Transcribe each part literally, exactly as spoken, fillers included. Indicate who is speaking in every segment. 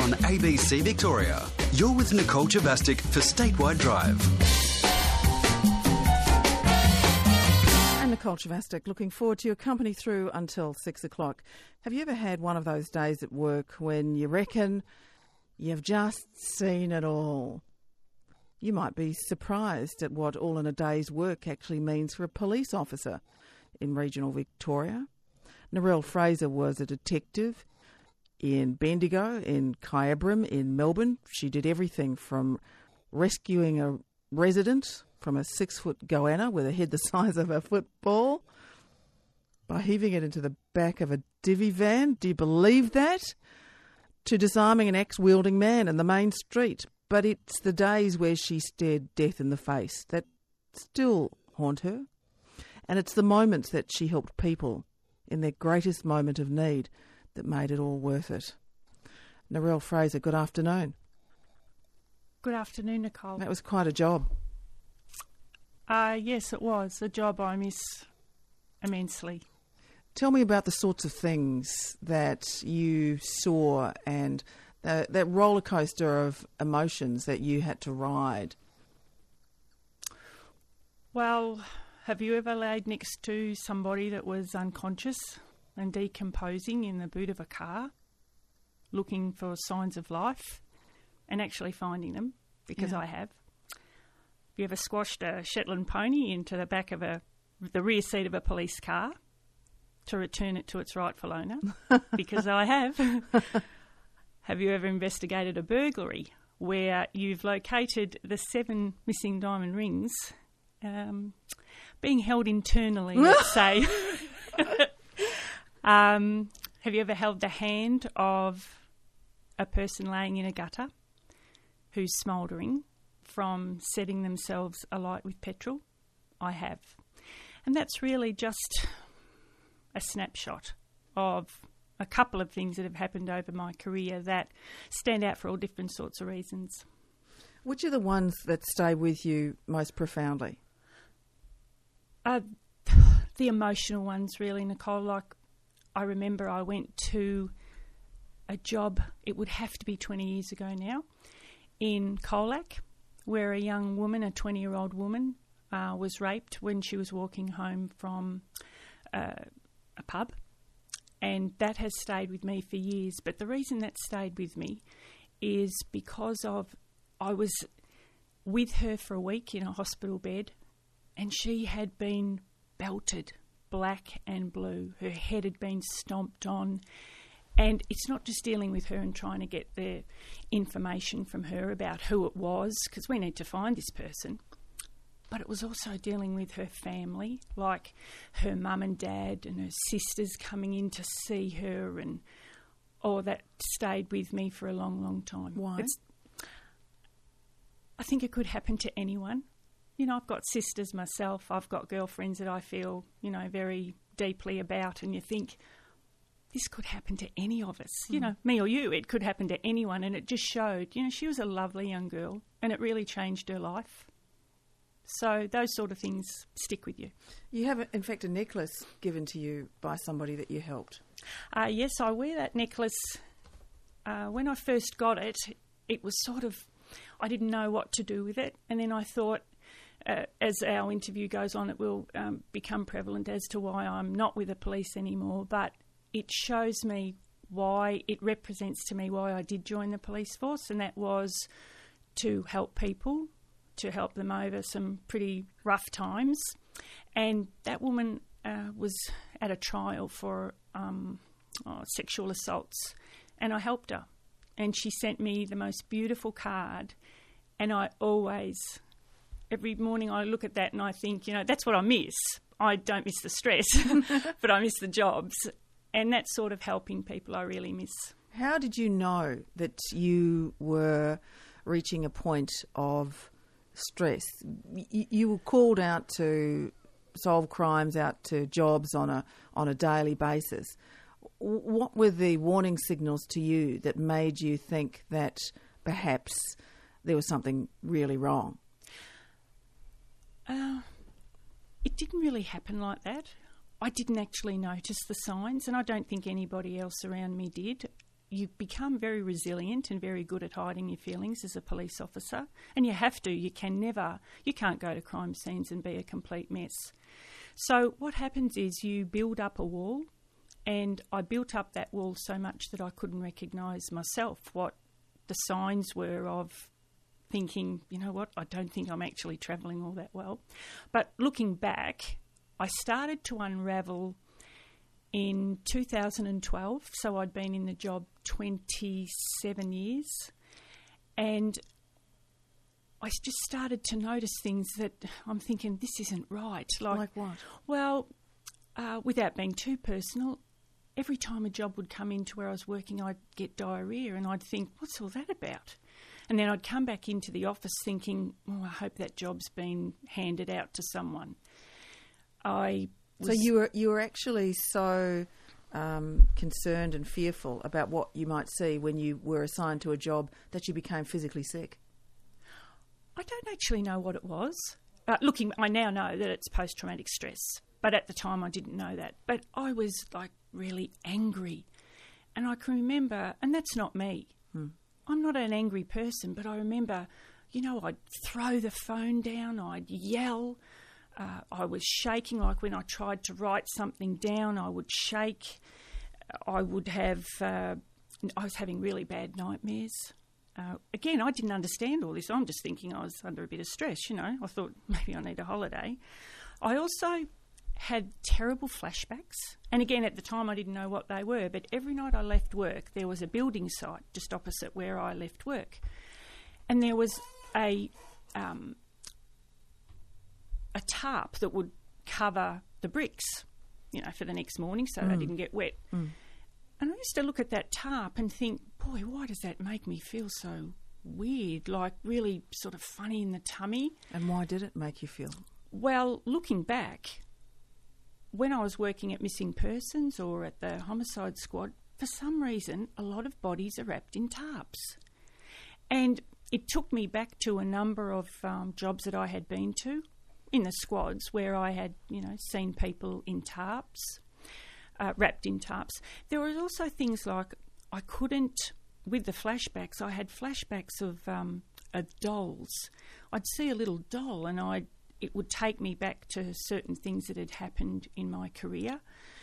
Speaker 1: on A B C Victoria. You're with Nicole Javastic for Statewide Drive.
Speaker 2: And Nicole Javastic, looking forward to your company through until six o'clock. Have you ever had one of those days at work when you reckon you've just seen it all? You might be surprised at what all in a day's work actually means for a police officer in regional Victoria. Narelle Fraser was a detective in Bendigo, in Kyabram, in Melbourne. She did everything from rescuing a resident from a six-foot goanna with a head the size of a football by heaving it into the back of a divvy van. Do you believe that? To disarming an axe-wielding man in the main street. But it's the days where she stared death in the face that still haunt her. And it's the moments that she helped people in their greatest moment of need that made it all worth it. Narelle Fraser, good afternoon.
Speaker 3: Good afternoon, Nicole.
Speaker 2: That was quite a job.
Speaker 3: Uh, yes, it was. A job I miss immensely.
Speaker 2: Tell me about the sorts of things that you saw and the, that roller coaster of emotions that you had to ride.
Speaker 3: Well, have you ever laid next to somebody that was unconscious and decomposing in the boot of a car, looking for signs of life and actually finding them? Because yeah. I have. Have you ever squashed a Shetland pony into the back of a the rear seat of a police car to return it to its rightful owner? Because I have. Have you ever investigated a burglary where you've located the seven missing diamond rings um, being held internally, let's say? um, have you ever held the hand of a person laying in a gutter who's smouldering from setting themselves alight with petrol? I have. And that's really just a snapshot of a couple of things that have happened over my career that stand out for all different sorts of reasons.
Speaker 2: Which are the ones that stay with you most profoundly?
Speaker 3: Uh, the emotional ones, really, Nicole. Like, I remember I went to a job, it would have to be twenty years ago now, in Colac, where a young woman, a twenty-year-old woman, uh, was raped when she was walking home from uh, a pub. And that has stayed with me for years. But the reason that stayed with me is because of I was with her for a week in a hospital bed and she had been belted black and blue. Her head had been stomped on. And it's not just dealing with her and trying to get the information from her about who it was, because we need to find this person. But it was also dealing with her family, like her mum and dad and her sisters coming in to see her, and oh, that stayed with me for a long, long time.
Speaker 2: Why?
Speaker 3: It's, I think it could happen to anyone. You know, I've got sisters myself. I've got girlfriends that I feel, you know, very deeply about, and you think, this could happen to any of us. Mm. You know, me or you, it could happen to anyone, and it just showed, you know, she was a lovely young girl, and it really changed her life. So those sort of things stick with you.
Speaker 2: You have, in fact, a necklace given to you by somebody that you helped.
Speaker 3: Uh, yes, I wear that necklace. Uh, when I first got it, it was sort of, I didn't know what to do with it. And then I thought, uh, as our interview goes on, it will um, become prevalent as to why I'm not with the police anymore. But it shows me why, it represents to me why I did join the police force, and that was to help people, to help them over some pretty rough times. And that woman uh, was at a trial for um, oh, sexual assaults, and I helped her. And she sent me the most beautiful card, and I always, every morning I look at that and I think, you know, that's what I miss. I don't miss the stress, but I miss the jobs. And that sort of helping people I really miss.
Speaker 2: How did you know that you were reaching a point of stress? You were called out to solve crimes, out to jobs on a on a daily basis. What were the warning signals to you that made you think that perhaps there was something really wrong?
Speaker 3: Uh, it didn't really happen like that. I didn't actually notice the signs, and I don't think anybody else around me did. you become very resilient and very good at hiding your feelings as a police officer. And you have to. You can never, you can't go to crime scenes and be a complete mess. So what happens is you build up a wall, and I built up that wall so much that I couldn't recognise myself, what the signs were of thinking, you know what, I don't think I'm actually travelling all that well. But looking back, I started to unravel in two thousand twelve, so I'd been in the job twenty-seven years, and I just started to notice things that I'm thinking, this isn't right. Like,
Speaker 2: Like what?
Speaker 3: Well, uh, without being too personal, every time a job would come into where I was working, I'd get diarrhoea, and I'd think, what's all that about? And then I'd come back into the office thinking, oh, I hope that job's been handed out to someone. I was...
Speaker 2: So you were you were actually so um, concerned and fearful about what you might see when you were assigned to a job that you became physically sick?
Speaker 3: I don't actually know what it was. Uh, looking, I now know that it's post-traumatic stress, but at the time I didn't know that. But I was like really angry, and I can remember, and that's not me. Hmm. I'm not an angry person, but I remember, you know, I'd throw the phone down, I'd yell, uh, I was shaking, like when I tried to write something down, I would shake, I would have, uh, I was having really bad nightmares. Uh, again, I didn't understand all this. I'm just thinking I was under a bit of stress, you know. I thought maybe I need a holiday. I also had terrible flashbacks. And again, at the time I didn't know what they were, but every night I left work, there was a building site just opposite where I left work. And there was a um, a tarp that would cover the bricks, you know, for the next morning so mm. they didn't get wet. Mm. And I used to look at that tarp and think, boy, why does that make me feel so weird, like really sort of funny in the tummy?
Speaker 2: And why did it make you feel?
Speaker 3: Well, looking back, when I was working at missing persons or at the homicide squad, for some reason, a lot of bodies are wrapped in tarps. And it took me back to a number of um, jobs that I had been to in the squads where I had, you know, seen people in tarps, uh, wrapped in tarps. There were also things like I couldn't, with the flashbacks, I had flashbacks of, um, of dolls. I'd see a little doll and I'd it would take me back to certain things that had happened in my career.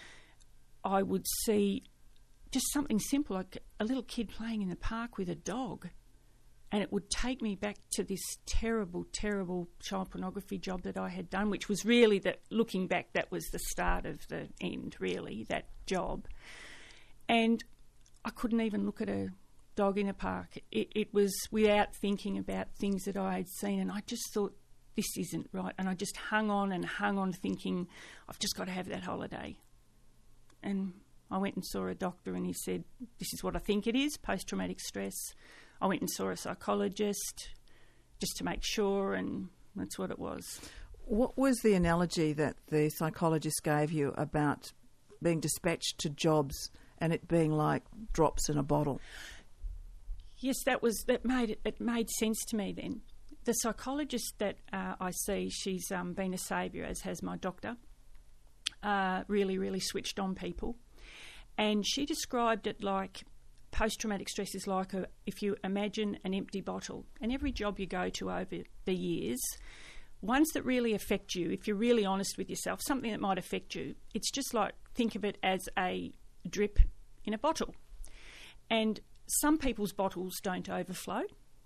Speaker 3: I would see just something simple, like a little kid playing in the park with a dog, and it would take me back to this terrible, terrible child pornography job that I had done, which was really, that looking back, that was the start of the end, really, that job. And I couldn't even look at a dog in a park. It, it was without thinking about things that I had seen, and I just thought, this isn't right. And I just hung on and hung on thinking, I've just got to have that holiday. And I went and saw a doctor and he said, this is what I think it is, post-traumatic stress. I went and saw a psychologist just to make sure, and that's what it was.
Speaker 2: What was the analogy that the psychologist gave you about being dispatched to jobs and it being like drops in a bottle?
Speaker 3: Yes, that was that made it, it made sense to me then. The psychologist that uh, I see, she's um, been a saviour, as has my doctor, uh, really, really switched on people. And she described it like post-traumatic stress is like a, if you imagine an empty bottle. And every job you go to over the years, ones that really affect you, if you're really honest with yourself, something that might affect you, it's just like, think of it as a drip in a bottle. And some people's bottles don't overflow.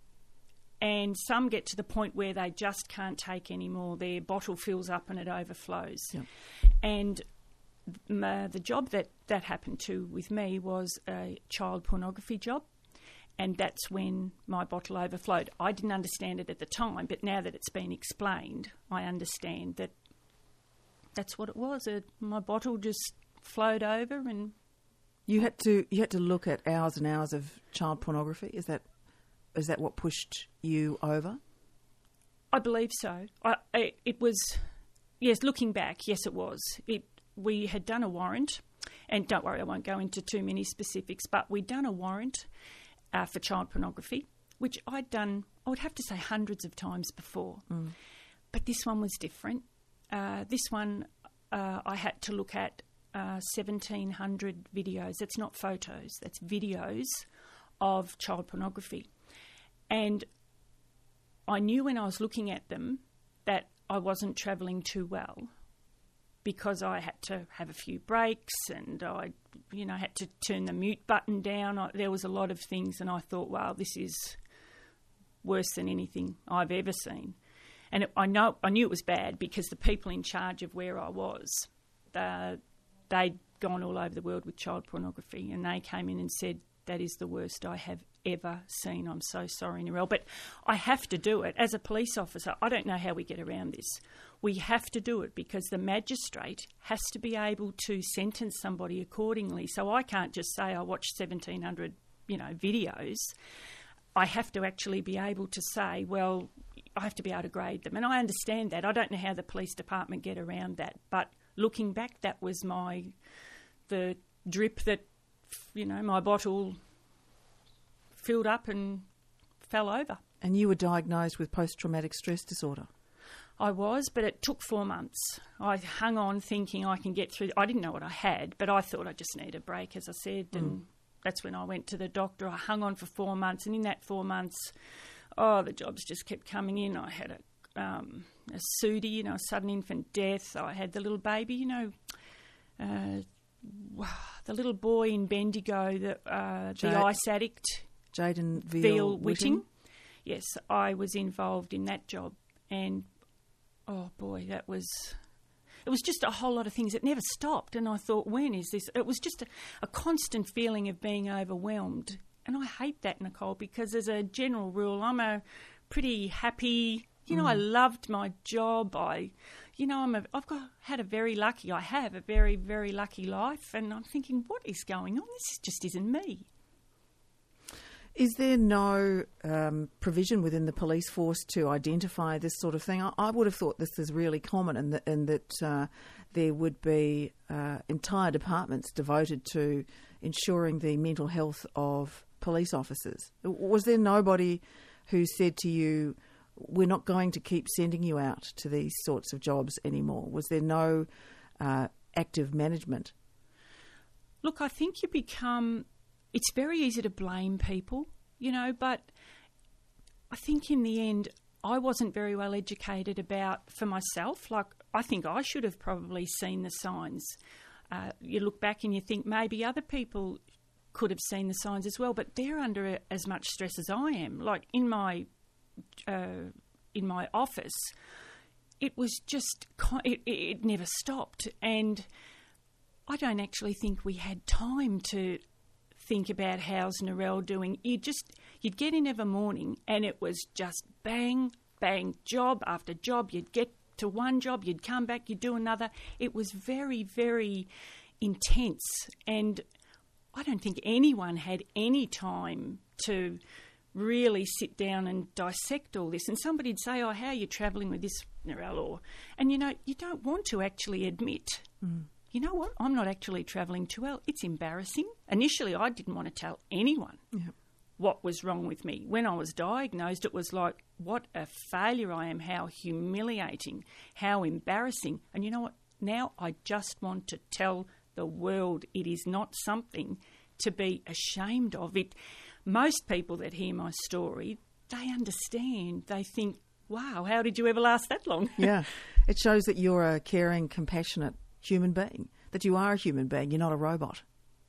Speaker 3: And some get to the point where they just can't take any more. Their bottle fills up and it overflows. Yep. And uh, the job that that happened to with me was a child pornography job. And that's when my bottle overflowed. I didn't understand it at the time, but now that it's been explained, I understand that that's what it was. It, my bottle just flowed over, and
Speaker 2: you had to you had to look at hours and hours of child pornography. Is that Is that what pushed you over?
Speaker 3: I believe so. I, I, it was, yes, looking back, yes, it was. It, we had done a warrant, and don't worry, I won't go into too many specifics, but we'd done a warrant uh, for child pornography, which I'd done, I would have to say, hundreds of times before. Mm. But this one was different. Uh, this one uh, I had to look at uh, seventeen hundred videos. That's not photos, that's videos of child pornography. And I knew when I was looking at them that I wasn't travelling too well, because I had to have a few breaks and I, you know, had to turn the mute button down. I, there was a lot of things, and I thought, wow, this is worse than anything I've ever seen. And it, I know I knew it was bad because the people in charge of where I was, uh, they'd gone all over the world with child pornography, and they came in and said, that is the worst I have ever seen. I'm so sorry, Narelle. But I have to do it. As a police officer, I don't know how we get around this. We have to do it because the magistrate has to be able to sentence somebody accordingly. So I can't just say I watched seventeen hundred, you know, videos. I have to actually be able to say, well, I have to be able to grade them. And I understand that. I don't know how the police department get around that. But looking back, that was my, the drip that, you know, my bottle filled up and fell over.
Speaker 2: And you were diagnosed with post-traumatic stress disorder?
Speaker 3: I was, but it took four months. I hung on thinking I can get through. I didn't know what I had, but I thought I just need a break, as I said, and mm. that's when I went to the doctor. I hung on for four months, and in that four months, oh, the jobs just kept coming in. I had a, um, a S U D I, you know, a sudden infant death. I had the little baby, you know, uh, the little boy in Bendigo, the, uh,
Speaker 2: Jade,
Speaker 3: the ice addict.
Speaker 2: Jaden Veal,
Speaker 3: Veal Whitting.
Speaker 2: Whitting.
Speaker 3: Yes, I was involved in that job, and oh boy, that was, it was just a whole lot of things. It never stopped, and I thought, when is this? It was just a, a constant feeling of being overwhelmed, and I hate that, Nicole, because as a general rule, I'm a pretty happy, you know, mm. I loved my job. I, you know, I'm a, I've got, had a very lucky, I have a very, very lucky life, and I'm thinking, what is going on? This just isn't me.
Speaker 2: Is there no um, provision within the police force to identify this sort of thing? I, I would have thought this is really common, and that, and that uh, there would be uh, entire departments devoted to ensuring the mental health of police officers. Was there nobody who said to you, we're not going to keep sending you out to these sorts of jobs anymore? Was there no uh, active management?
Speaker 3: Look, I think you become... It's very easy to blame people, you know, but I think in the end I wasn't very well educated about, for myself, like I think I should have probably seen the signs. Uh, you look back and you think maybe other people could have seen the signs as well, but they're under as much stress as I am. Like in my uh, in my office, it was just, it, it never stopped, and I don't actually think we had time to think about how's Narelle doing. You just, you'd get in every morning and it was just bang, bang, job after job. You'd get to one job, you'd come back, you'd do another. It was very, very intense, and I don't think anyone had any time to really sit down and dissect all this. And somebody'd say, oh, how are you travelling with this, Narelle? Or, and you know, you don't want to actually admit, mm. you know what, I'm not actually travelling too well. It's embarrassing. Initially, I didn't want to tell anyone yep. what was wrong with me. When I was diagnosed, it was like, what a failure I am, how humiliating, how embarrassing. And you know what, now I just want to tell the world it is not something to be ashamed of. It. Most people that hear my story, they understand. They think, wow, how did you ever last that long?
Speaker 2: Yeah, it shows that you're a caring, compassionate human being, that you are a human being, you're not a robot.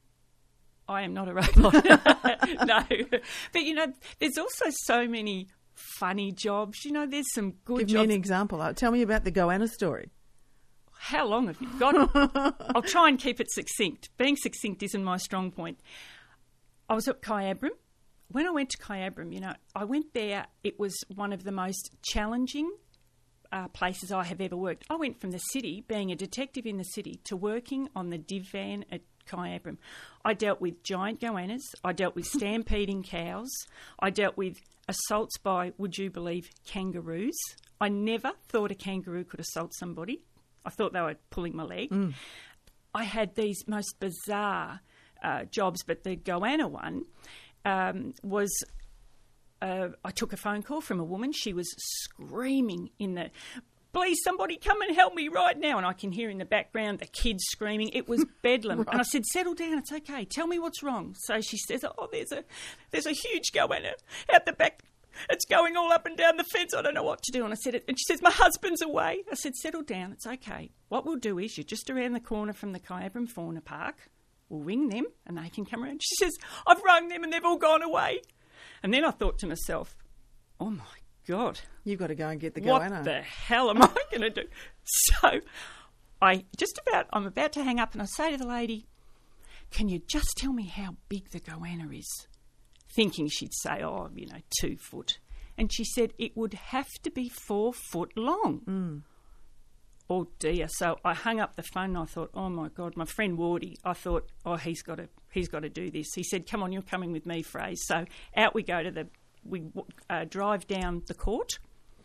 Speaker 3: I am not a robot. No. But, you know, there's also so many funny jobs. You know, there's some good
Speaker 2: Give
Speaker 3: jobs.
Speaker 2: Give me an example. Tell me about the Goanna story.
Speaker 3: How long have you got? I'll try and keep it succinct. Being succinct isn't my strong point. I was at Kyabram. When I went to Kyabram, you know, I went there, it was one of the most challenging uh, places I have ever worked. I went from the city, being a detective in the city, to working on the div van at Kyabram. I dealt with giant goannas. I dealt with stampeding cows. I dealt with assaults by, would you believe, kangaroos. I never thought a kangaroo could assault somebody. I thought they were pulling my leg. Mm. I had these most bizarre uh, jobs, but the goanna one um, was... Uh, I took a phone call from a woman. She was screaming in the... please, somebody come and help me right now. And I can hear in the background the kids screaming. It was bedlam. Right. And I said, settle down, it's okay. Tell me what's wrong. So she says, oh, there's a there's a huge goanna out the back. It's going all up and down the fence. I don't know what to do. And I said, and she says, my husband's away. I said, settle down, it's okay. What we'll do is you're just around the corner from the Kyabram Fauna Park. We'll ring them and they can come around. She says, I've rung them and they've all gone away. And then I thought to myself, oh, my God.
Speaker 2: You've got to go and get the
Speaker 3: what
Speaker 2: goanna.
Speaker 3: What the hell am I going to do? So I just about, I'm about to hang up and I say to the lady, can you just tell me how big the goanna is? Thinking she'd say, oh, you know, two foot. And she said it would have to be four foot long.
Speaker 2: Mm.
Speaker 3: Oh, dear. So I hung up the phone and I thought, oh, my God, my friend Wardy, I thought, oh, he's got to he's got to do this. He said, come on, you're coming with me, Fraser. So out we go to the, we uh, drive down the court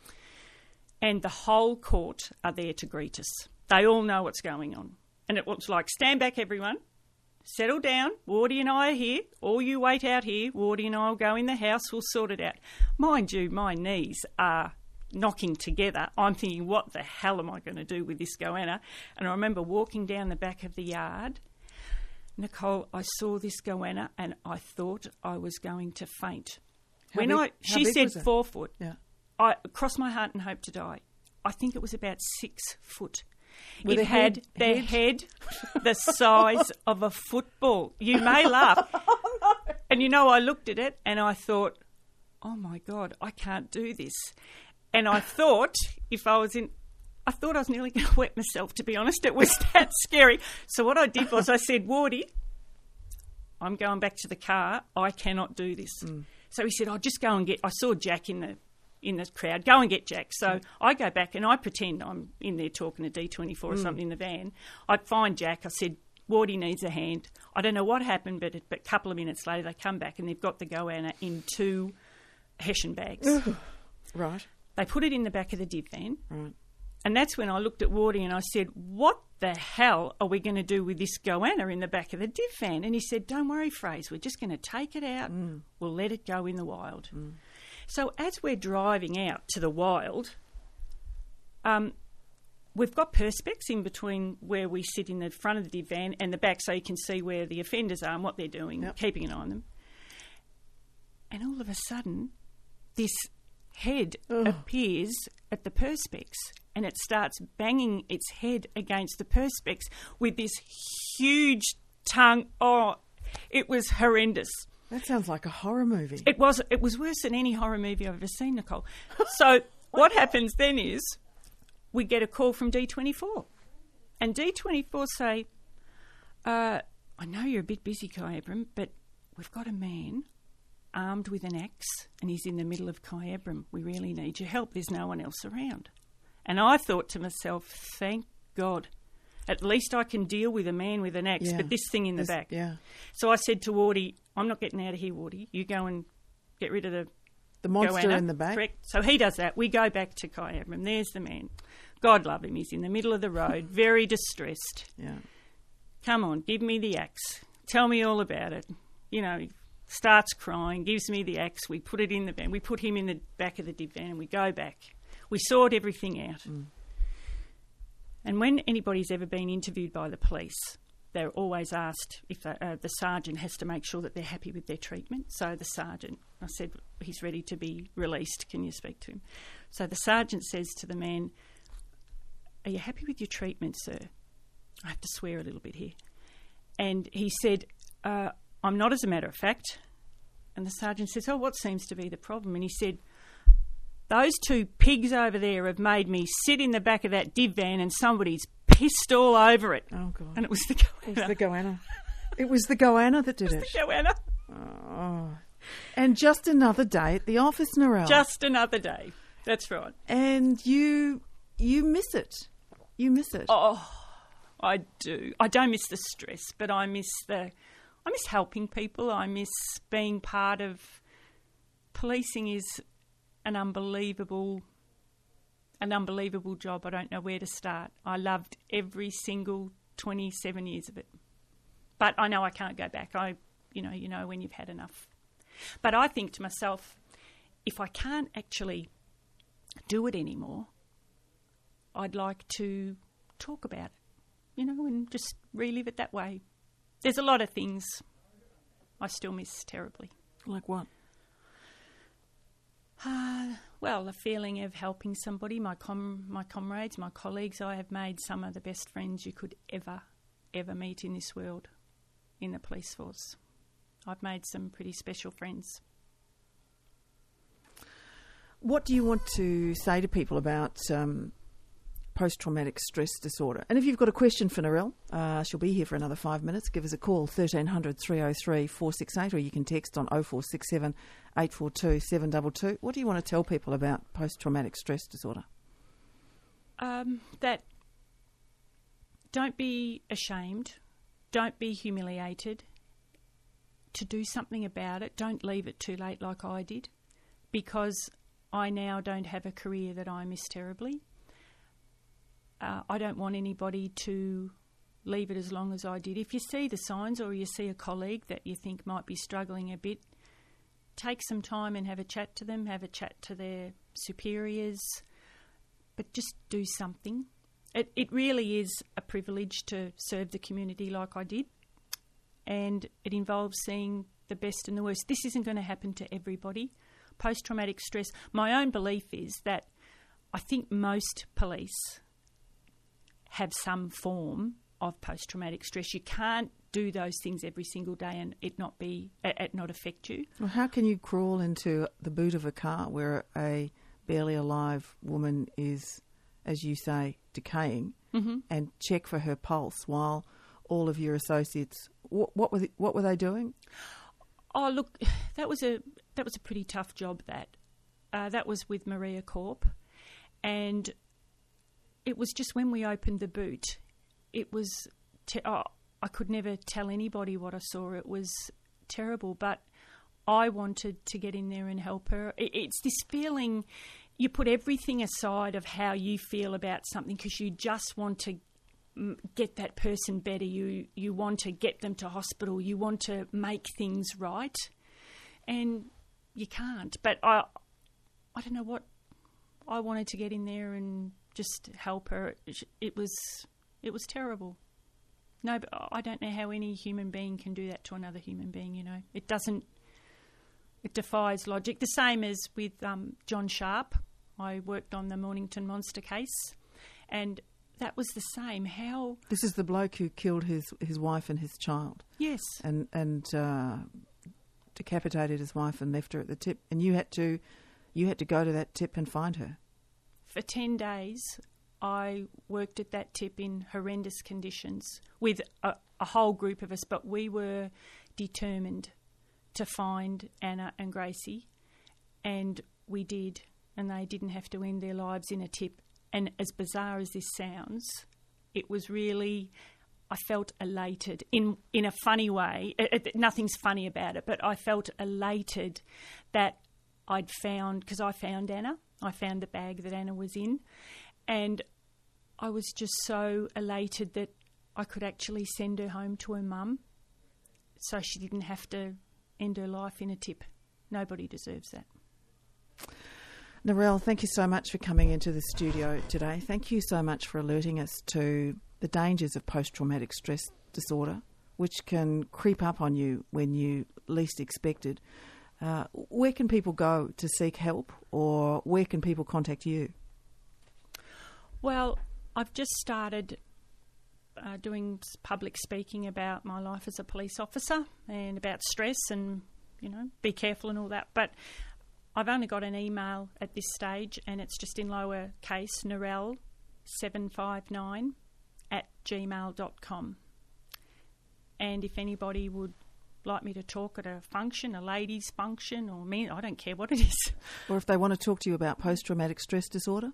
Speaker 3: and the whole court are there to greet us. They all know what's going on. And it looks like, stand back, everyone. Settle down. Wardy and I are here. All you wait out here. Wardy and I will go in the house. We'll sort it out. Mind you, my knees are knocking together. I'm thinking, what the hell am I going to do with this goanna? And I remember walking down the back of the yard. Nicole, I saw this goanna and I thought I was going to faint.
Speaker 2: How
Speaker 3: when
Speaker 2: big,
Speaker 3: I, she said four foot.
Speaker 2: Yeah.
Speaker 3: I crossed my heart and hope to die. I think it was about six foot.
Speaker 2: With
Speaker 3: it
Speaker 2: a
Speaker 3: had
Speaker 2: head,
Speaker 3: the
Speaker 2: head?
Speaker 3: head the size of a football. You may laugh.
Speaker 2: Oh, no.
Speaker 3: And, you know, I looked at it and I thought, oh, my God, I can't do this. And I thought if I was in... I thought I was nearly going to wet myself, to be honest. It was that scary. So what I did was I said, Wardy, I'm going back to the car. I cannot do this. Mm. So he said, I'll just go and get... I saw Jack in the... in the crowd, go and get Jack. So I go back and I pretend I'm in there talking to D twenty-four or mm. something in the van. I find Jack. I said, Wardy needs a hand. I don't know what happened, but, it, but a couple of minutes later they come back and they've got the goanna in two Hessian bags.
Speaker 2: Right.
Speaker 3: They put it in the back of the div van.
Speaker 2: Right.
Speaker 3: And that's when I looked at Wardy and I said, what the hell are we going to do with this goanna in the back of the div van? And he said, don't worry, Fraser, we're just going to take it out. Mm. We'll let it go in the wild. Mm. So as we're driving out to the wild, um, we've got perspex in between where we sit in the front of the div van and the back so you can see where the offenders are and what they're doing, yep. keeping an eye on them. And all of a sudden, this head Ugh. appears at the perspex and it starts banging its head against the perspex with this huge tongue. Oh, it was horrendous.
Speaker 2: That sounds like a horror movie.
Speaker 3: It was It was worse than any horror movie I've ever seen, Nicole. So what happens then is we get a call from D twenty-four. And D twenty-four say, uh, I know you're a bit busy, Kyabram, but we've got a man armed with an axe and he's in the middle of Kyabram. We really need your help. There's no one else around. And I thought to myself, thank God. At least I can deal with a man with an axe, yeah. but this thing in the
Speaker 2: this,
Speaker 3: back.
Speaker 2: Yeah.
Speaker 3: So I said to Wardy, I'm not getting out of here, Wardy. You go and get rid of the
Speaker 2: The monster
Speaker 3: goanna.
Speaker 2: in the back.
Speaker 3: Correct. So he does that. We go back to Kyabram. There's the man. God love him. He's in the middle of the road, very distressed.
Speaker 2: Yeah.
Speaker 3: Come on, give me the axe. Tell me all about it. You know, he starts crying, gives me the axe. We put it in the van. We put him in the back of the div van and we go back. We sort everything out. Mm. And when anybody's ever been interviewed by the police, they're always asked if they, uh, the sergeant has to make sure that they're happy with their treatment. So the sergeant, I said, he's ready to be released. Can you speak to him? So the sergeant says to the man, are you happy with your treatment, sir? I have to swear a little bit here. And he said, uh, I'm not, as a matter of fact. And the sergeant says, oh, what seems to be the problem? And he said, those two pigs over there have made me sit in the back of that div van and somebody's pissed all over it.
Speaker 2: Oh, God.
Speaker 3: And it was the goanna.
Speaker 2: It was the goanna. It was the goanna that did
Speaker 3: it.
Speaker 2: It
Speaker 3: was the goanna.
Speaker 2: Oh. And just another day at the office, Narelle.
Speaker 3: Just another day. That's right.
Speaker 2: And you you miss it. You miss it.
Speaker 3: Oh, I do. I don't miss the stress, but I miss the... I miss helping people. I miss being part of... Policing is... an unbelievable, an unbelievable job. I don't know where to start. I loved every single twenty-seven years of it. But I know I can't go back. I, you know, you know when you've had enough. But I think to myself, if I can't actually do it anymore, I'd like to talk about it, you know, and just relive it that way. There's a lot of things I still miss terribly.
Speaker 2: Like what?
Speaker 3: Uh, well, the feeling of helping somebody, my com- my comrades, my colleagues. I have made some of the best friends you could ever, ever meet in this world in the police force. I've made some pretty special friends.
Speaker 2: What do you want to say to people about um, post-traumatic stress disorder? And if you've got a question for Narelle, uh, she'll be here for another five minutes. Give us a call, thirteen hundred, three oh three, four six eight, or you can text on oh four six seven, eight four two, seven two two. What do you want to tell people about post-traumatic stress disorder?
Speaker 3: Um, that don't be ashamed, don't be humiliated, to do something about it. Don't leave it too late like I did, because I now don't have a career that I miss terribly. Uh, I don't want anybody to leave it as long as I did. If you see the signs or you see a colleague that you think might be struggling a bit, take some time and have a chat to them, have a chat to their superiors, but just do something. It, it really is a privilege to serve the community like I did, and it involves seeing the best and the worst. This isn't going to happen to everybody. Post-traumatic stress, my own belief is that I think most police have some form of post-traumatic stress. You can't do those things every single day and it not be it not affect you.
Speaker 2: Well, how can you crawl into the boot of a car where a barely alive woman is, as you say, decaying, mm-hmm. and check for her pulse while all of your associates, what, what were the, what were they doing?
Speaker 3: Oh, look, that was a that was a pretty tough job. That uh, that was with Maria Corp, and it was just when we opened the boot, it was te- oh, I could never tell anybody what I saw. It was terrible, but I wanted to get in there and help her. It, it's this feeling, you put everything aside of how you feel about something because you just want to get that person better. You you want to get them to hospital. You want to make things right, and you can't. But I, I don't know what. I wanted to get in there and just help her. It was it was terrible. No, but I don't know how any human being can do that to another human being. You know, it doesn't. It defies logic. The same as with um, John Sharp. I worked on the Mornington Monster case, and that was the same. How
Speaker 2: this is the bloke who killed his, his wife and his child.
Speaker 3: Yes,
Speaker 2: and and uh, decapitated his wife and left her at the tip. And you had to you had to go to that tip and find her.
Speaker 3: For ten days, I worked at that tip in horrendous conditions with a, a whole group of us. But we were determined to find Anna and Gracie, and we did. And they didn't have to end their lives in a tip. And as bizarre as this sounds, it was really, I felt elated in in a funny way. It, it, nothing's funny about it, but I felt elated that I'd found, because I found Anna, I found the bag that Anna was in, and I was just so elated that I could actually send her home to her mum so she didn't have to end her life in a tip. Nobody deserves that.
Speaker 2: Narelle, thank you so much for coming into the studio today. Thank you so much for alerting us to the dangers of post-traumatic stress disorder, which can creep up on you when you least expect it. Uh, where can people go to seek help, or where can people contact you?
Speaker 3: Well, I've just started uh, doing public speaking about my life as a police officer and about stress and, you know, be careful and all that. But I've only got an email at this stage, and it's just in lower case, Narelle seven five nine at gmail dot com. And if anybody would like me to talk at a function, a ladies' function, or me, I don't care what it is.
Speaker 2: Or if they want to talk to you about post-traumatic stress disorder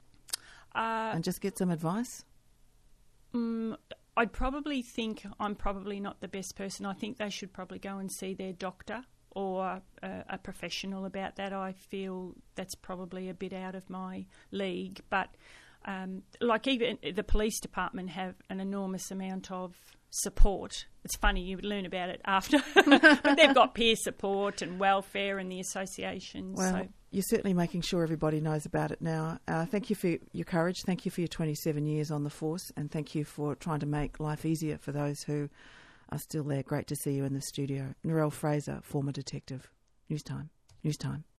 Speaker 3: uh,
Speaker 2: and just get some advice?
Speaker 3: Um, I'd probably think I'm probably not the best person. I think they should probably go and see their doctor or a, a professional about that. I feel that's probably a bit out of my league. But um, like even the police department have an enormous amount of support. It's funny, you would learn about it after. But they've got peer support and welfare and the associations.
Speaker 2: Well,
Speaker 3: so.
Speaker 2: you're certainly making sure everybody knows about it now. Uh, thank you for your courage. Thank you for your twenty-seven years on the force, and thank you for trying to make life easier for those who are still there. Great to see you in the studio. Narelle Fraser, former detective. News time. News time.